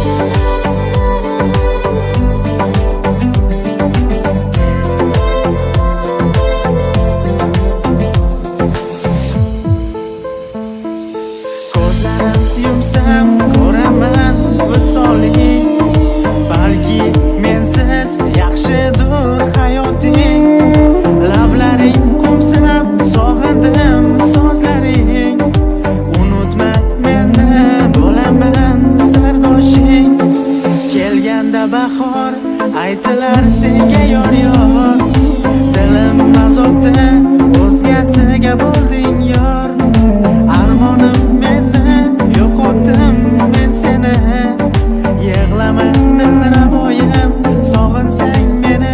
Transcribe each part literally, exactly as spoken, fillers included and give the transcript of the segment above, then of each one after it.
Yumsam ko'raman visoling, balki mensiz yaxshidir hayoting. Lablaring qo'msab sog'indim so'zlaring, unutma meni bo'laman sardoshing. Kelganda bahor aytilar senga yor yor, dilim azobda o'zgasiga bo'lding yor. Armonim meni yo'qotdim men seni, yig'lama dilraboyim sog'insang meni.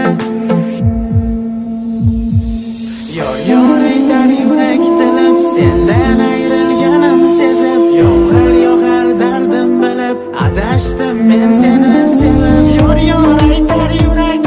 Yor yor aytar yurak tilib, sendan ayrilganim sezib, yomg'ir yog'ar dardim bilib, adashdim men seni sevib. Yor yor aytar yurak